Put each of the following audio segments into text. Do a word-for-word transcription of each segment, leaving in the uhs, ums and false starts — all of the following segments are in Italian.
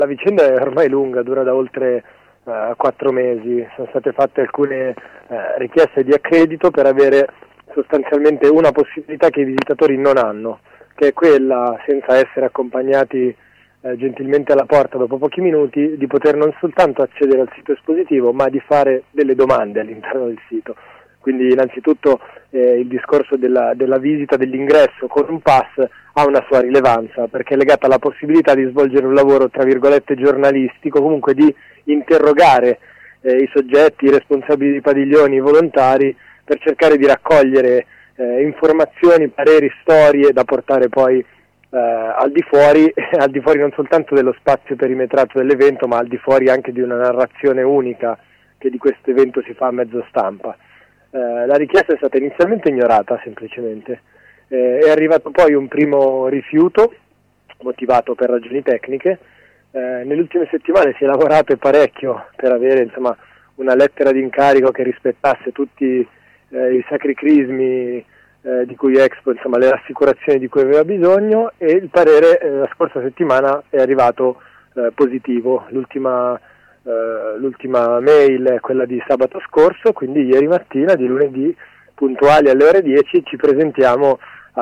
La vicenda è ormai lunga, dura da oltre uh, quattro mesi, sono state fatte alcune uh, richieste di accredito per avere sostanzialmente una possibilità che i visitatori non hanno, che è quella, senza essere accompagnati uh, gentilmente alla porta dopo pochi minuti, di poter non soltanto accedere al sito espositivo, ma di fare delle domande all'interno del sito. Quindi innanzitutto eh, il discorso della, della visita, dell'ingresso con un pass ha una sua rilevanza, perché è legata alla possibilità di svolgere un lavoro tra virgolette giornalistico, comunque di interrogare eh, i soggetti, i responsabili di padiglioni, i volontari, per cercare di raccogliere eh, informazioni, pareri, storie da portare poi eh, al di fuori, al di fuori non soltanto dello spazio perimetrato dell'evento, ma al di fuori anche di una narrazione unica che di questo evento si fa a mezzo stampa. Eh, la richiesta è stata inizialmente ignorata semplicemente, eh, è arrivato poi un primo rifiuto motivato per ragioni tecniche. Eh, nelle ultime settimane si è lavorato parecchio per avere insomma una lettera di incarico che rispettasse tutti eh, i sacri crismi eh, di cui Expo, insomma le rassicurazioni di cui aveva bisogno, e il parere eh, la scorsa settimana è arrivato eh, positivo. L'ultima Uh, l'ultima mail è quella di sabato scorso, quindi ieri mattina di lunedì puntuali alle ore dieci ci presentiamo uh,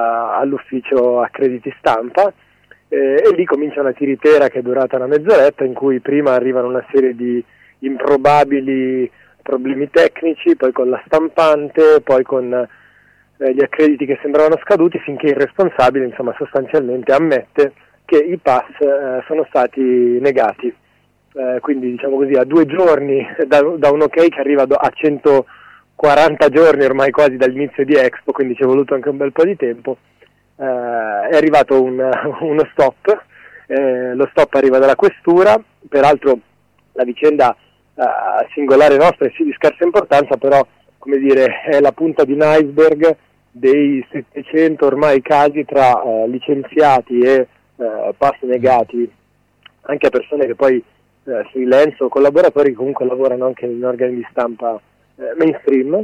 all'ufficio accrediti stampa eh, e lì comincia una tiritera che è durata una mezz'oretta, in cui prima arrivano una serie di improbabili problemi tecnici, poi con la stampante, poi con eh, gli accrediti che sembravano scaduti, finché il responsabile insomma sostanzialmente ammette che i pass eh, sono stati negati. Eh, quindi diciamo così a due giorni da, da un ok che arriva a centoquaranta giorni ormai quasi dall'inizio di Expo, quindi ci è voluto anche un bel po' di tempo, eh, è arrivato un, uno stop, eh, lo stop arriva dalla questura. Peraltro la vicenda eh, singolare nostra è sì di scarsa importanza, però come dire è la punta di un iceberg dei settecento ormai casi tra eh, licenziati e eh, pass negati anche a persone che poi Eh, freelance o collaboratori che comunque lavorano anche in organi di stampa eh, mainstream.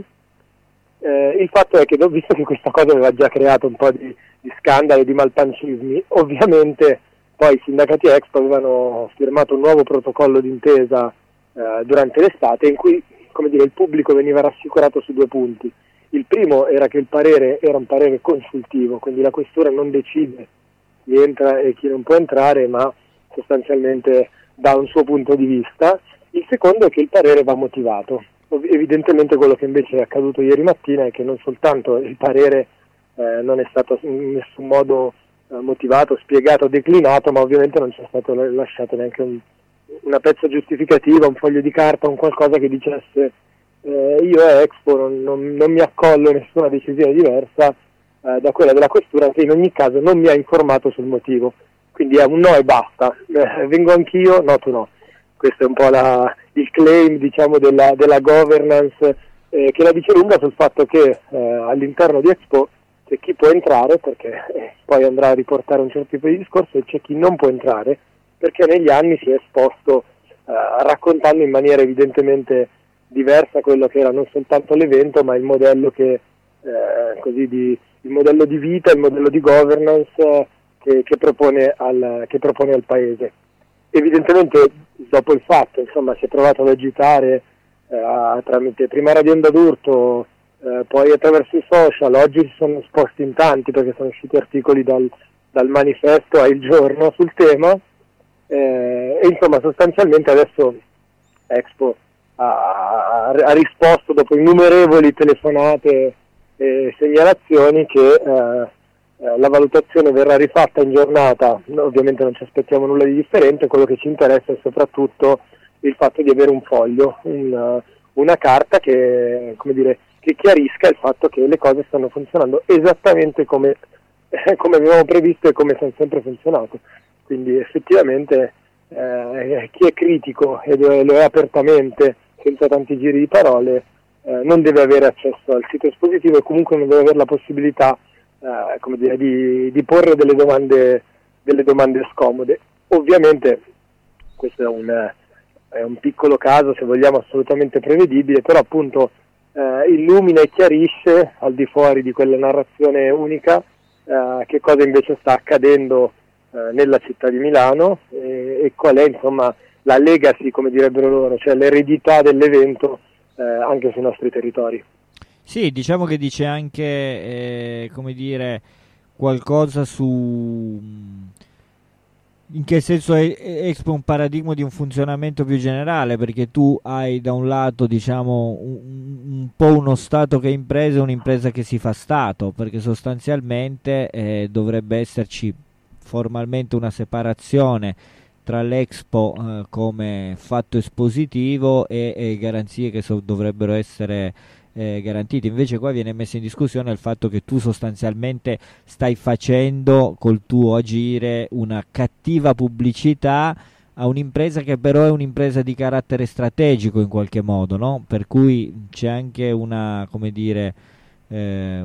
Eh, il fatto è che, visto che questa cosa aveva già creato un po' di, di scandali e di malpancismi, ovviamente poi i sindacati Expo avevano firmato un nuovo protocollo d'intesa eh, durante l'estate, in cui come dire, il pubblico veniva rassicurato su due punti. Il primo era che il parere era un parere consultivo, quindi la questura non decide chi entra e chi non può entrare, ma sostanzialmente da un suo punto di vista. Il secondo è che il parere va motivato. Evidentemente quello che invece è accaduto ieri mattina è che non soltanto il parere eh, non è stato in nessun modo eh, motivato, spiegato, declinato, ma ovviamente non c'è stato lasciato neanche un, una pezza giustificativa, un foglio di carta, un qualcosa che dicesse eh, io a Expo non, non, non mi accollo nessuna decisione diversa eh, da quella della questura, che in ogni caso non mi ha informato sul motivo. Quindi è un no e basta, eh, vengo anch'io, no tu no. Questo è un po' la, il claim diciamo della, della governance eh, che la dice lunga sul fatto che eh, all'interno di Expo c'è chi può entrare, perché eh, poi andrà a riportare un certo tipo di discorso, e c'è chi non può entrare perché negli anni si è esposto eh, raccontando in maniera evidentemente diversa quello che era non soltanto l'evento, ma il modello che eh, così di il modello di vita, il modello di governance eh, Che, che, propone al, che propone al Paese. Evidentemente dopo il fatto insomma si è provato ad agitare eh, tramite prima Radio Onda d'Urto, eh, poi attraverso i social. Oggi si sono esposti in tanti perché sono usciti articoli dal, dal Manifesto a Il Giorno sul tema eh, e insomma sostanzialmente adesso Expo ha, ha risposto dopo innumerevoli telefonate e segnalazioni che eh, la valutazione verrà rifatta in giornata. Ovviamente non ci aspettiamo nulla di differente, quello che ci interessa è soprattutto il fatto di avere un foglio, una, una carta che, come dire, che chiarisca il fatto che le cose stanno funzionando esattamente come, eh, come avevamo previsto e come sono sempre funzionate. Quindi effettivamente eh, chi è critico e lo è apertamente, senza tanti giri di parole, eh, non deve avere accesso al sito espositivo e comunque non deve avere la possibilità Uh, come dire, di, di porre delle domande, delle domande scomode. Ovviamente questo è un, è un piccolo caso, se vogliamo assolutamente prevedibile, però appunto uh, illumina e chiarisce al di fuori di quella narrazione unica uh, che cosa invece sta accadendo uh, eh, nella città di Milano, e, e qual è insomma la legacy, come direbbero loro, cioè l'eredità dell'evento eh, anche sui nostri territori. Sì, diciamo che dice anche, eh, come dire, qualcosa su in che senso è Expo un paradigma di un funzionamento più generale, perché tu hai da un lato, diciamo, un, un po' uno Stato che è impresa e un'impresa che si fa Stato, perché sostanzialmente eh, dovrebbe esserci formalmente una separazione tra l'Expo eh, come fatto espositivo e, e garanzie che so, dovrebbero essere eh, garantite. Invece qua viene messo in discussione il fatto che tu sostanzialmente stai facendo col tuo agire una cattiva pubblicità a un'impresa che però è un'impresa di carattere strategico in qualche modo, no? Per cui c'è anche una, come dire, eh,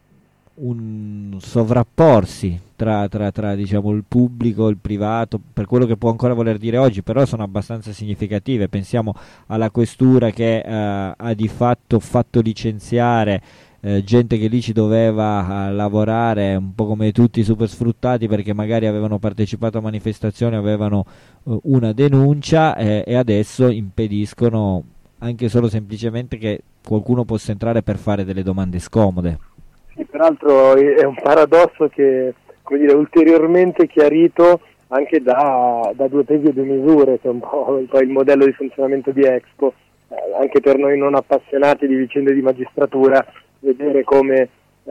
un sovrapporsi tra, tra, tra diciamo il pubblico e il privato, per quello che può ancora voler dire oggi, però sono abbastanza significative. Pensiamo alla questura che eh, ha di fatto fatto licenziare eh, gente che lì ci doveva eh, lavorare, un po' come tutti i super sfruttati, perché magari avevano partecipato a manifestazioni, avevano eh, una denuncia eh, e adesso impediscono anche solo semplicemente che qualcuno possa entrare per fare delle domande scomode. Sì, peraltro è un paradosso che, come dire, ulteriormente chiarito anche da, da Due Pesi e Due Misure, che è un po', un po' il modello di funzionamento di Expo, eh, anche per noi non appassionati di vicende di magistratura, vedere come,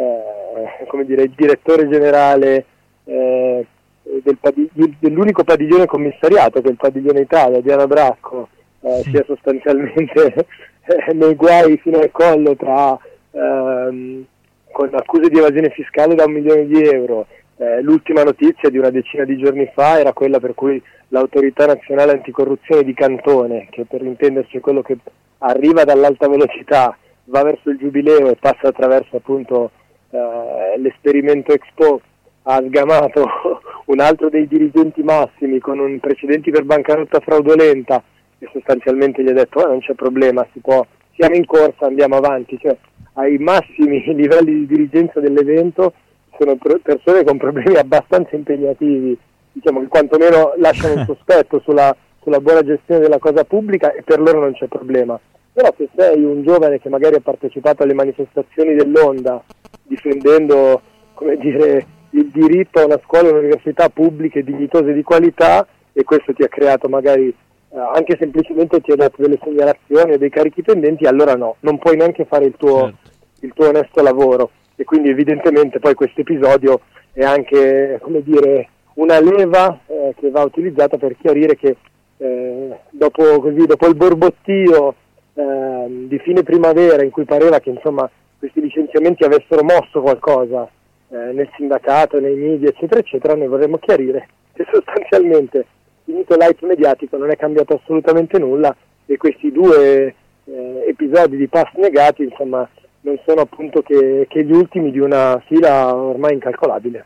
eh, come dire, il direttore generale eh, del padig- dell'unico padiglione commissariato, che è il Padiglione Italia, Diana Bracco, eh, sia sostanzialmente eh, nei guai fino al collo tra... Ehm, con accuse di evasione fiscale da un milione di euro. Eh, l'ultima notizia di una decina di giorni fa era quella per cui l'autorità nazionale anticorruzione di Cantone, che per intenderci è quello che arriva dall'alta velocità, va verso il giubileo e passa attraverso appunto eh, l'esperimento Expo, ha sgamato un altro dei dirigenti massimi con un precedenti per bancarotta fraudolenta, e sostanzialmente gli ha detto eh, non c'è problema, si può, siamo in corsa, andiamo avanti. Cioè, ai massimi livelli di dirigenza dell'evento sono persone con problemi abbastanza impegnativi, diciamo che quantomeno lasciano un sospetto sulla, sulla buona gestione della cosa pubblica, e per loro non c'è problema. Però se sei un giovane che magari ha partecipato alle manifestazioni dell'Onda difendendo, come dire, il diritto a una scuola e un'università pubbliche, dignitose e di qualità, e questo ti ha creato magari Uh, anche semplicemente ti ha dato delle segnalazioni o dei carichi pendenti, allora no, non puoi neanche fare il tuo, certo. il tuo onesto lavoro, e quindi evidentemente poi questo episodio è anche, come dire, una leva eh, che va utilizzata per chiarire che eh, dopo, così, dopo il borbottio eh, di fine primavera, in cui pareva che insomma questi licenziamenti avessero mosso qualcosa eh, nel sindacato, nei media eccetera eccetera, noi vorremmo chiarire che sostanzialmente finito l'hype mediatico non è cambiato assolutamente nulla, e questi due eh, episodi di pass negati insomma non sono appunto che, che gli ultimi di una fila ormai incalcolabile.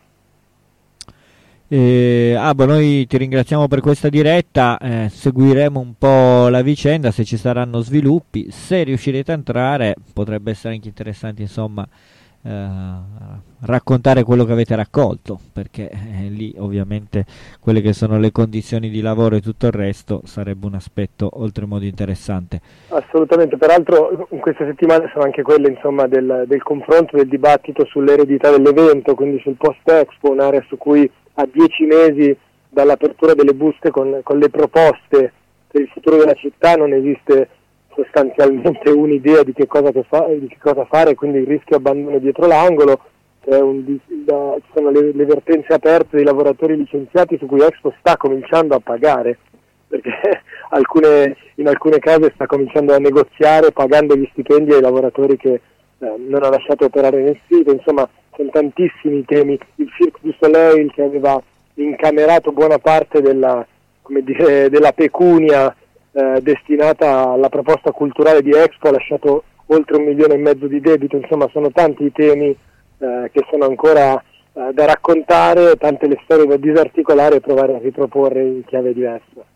Eh, Abbo, noi ti ringraziamo per questa diretta, eh, seguiremo un po' la vicenda, se ci saranno sviluppi, se riuscirete a entrare potrebbe essere anche interessante insomma eh, raccontare quello che avete raccolto, perché eh, lì ovviamente quelle che sono le condizioni di lavoro e tutto il resto sarebbe un aspetto oltremodo interessante. Assolutamente, peraltro in queste settimane sono anche quelle insomma del, del confronto, del dibattito sull'eredità dell'evento, quindi sul post-Expo, un'area su cui a dieci mesi dall'apertura delle buste con, con le proposte per il futuro della città non esiste sostanzialmente un'idea di che cosa, che fa, di che cosa fare, quindi il rischio abbandono dietro l'angolo. C'è un, da, ci sono le, le vertenze aperte dei lavoratori licenziati su cui Expo sta cominciando a pagare, perché alcune, in alcune case sta cominciando a negoziare pagando gli stipendi ai lavoratori che eh, non ha lasciato operare nel sito. Insomma, sono tantissimi temi. Il Cirque du Soleil, che aveva incamerato buona parte della, come dire, della pecunia eh, destinata alla proposta culturale di Expo, ha lasciato oltre un milione e mezzo di debito. Insomma, sono tanti i temi eh, che sono ancora eh, da raccontare, tante le storie da disarticolare e provare a riproporre in chiave diversa.